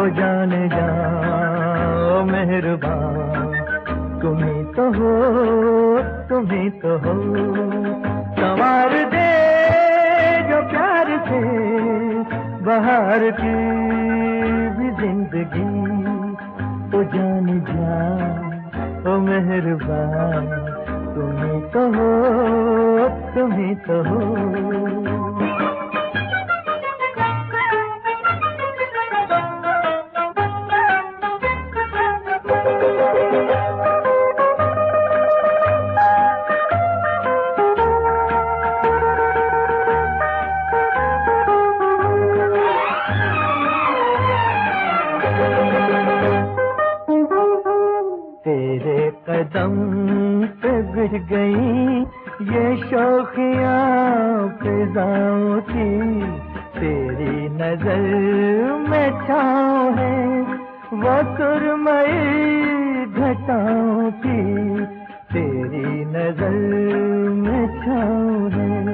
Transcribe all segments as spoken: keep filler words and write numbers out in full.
हो जाने जाओ मेहरबान, तुम्ही तो हो, तुम्ही तो हो। संवार दे जो प्यार से बाहर की भी जिंदगी, ओ जाने जा ओ मेहरबान, तुम्ही तो हो, तुम्ही तो हो। तेरे कदम पे गिर गई ये शौकियाँ फिजाओं की, तेरी नजर में छाँव है वो सुरमई घटाओं की, तेरी नजर में छाँव है।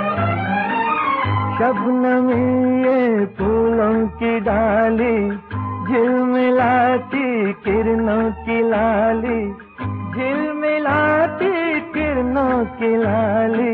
शबनमी ये फूलों की डाली, झिलमिलाती किरणों की लाली, झिलमिलाती किरणों की लाली।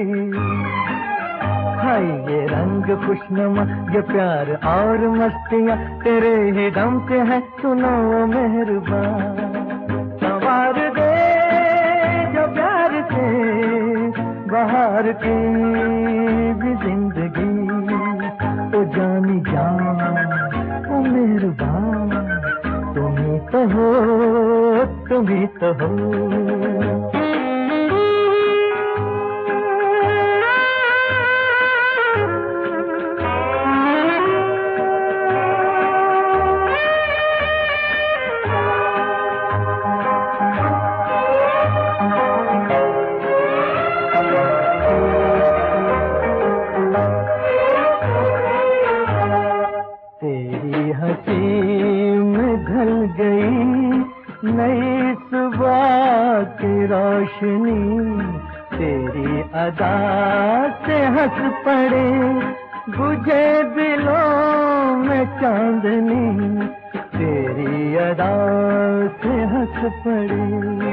हाय ये रंग खुशनुमा, ये प्यार और मस्तियाँ तेरे ही दम से है, सुनो मेहरबान। संवार दे जो प्यार से बाहर की भी जिंदगी, ओ जानी जान ओ मेहरबान, तुम्ही तो हो, तुम्ही तो हो। तेरी हंसी में ढल गई नई सुबह की रोशनी, तेरी अदा से हंस पड़े बुझे दिलों में चांदनी, तेरी अदा से हंस पड़े।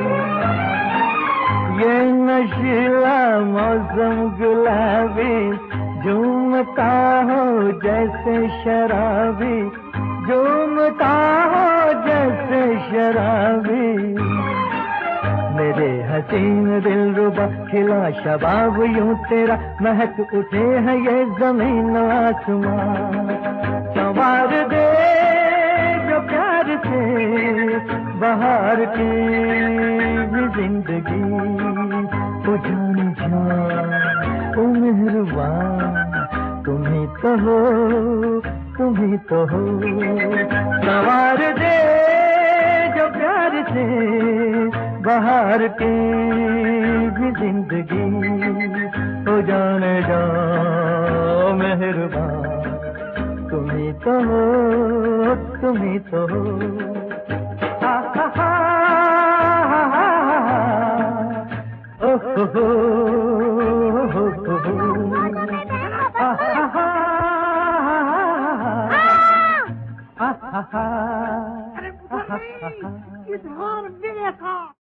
ये नशीला मौसम गुलाबी झूमता हो जैसे शराबी, झूमता हो जैसे शराबी। मेरे हसीन दिलरुबा खिला शबाब यूं तेरा, महक उठे हैं ये जमीन आसमां। संवार दे जो प्यार से बाहर की भी जिंदगी, ओ जाने जा ओ मेहरबान, तुम्ही तो हो, तुम्ही तो हो। संवार दे जो प्यार से बाहर की भी जिंदगी, हो जाने जाओ मेहरबान, तुम्ही तो हो, तुम्ही तो हो। हा हा हा हा हा हो हो अरे इजहार मेरे का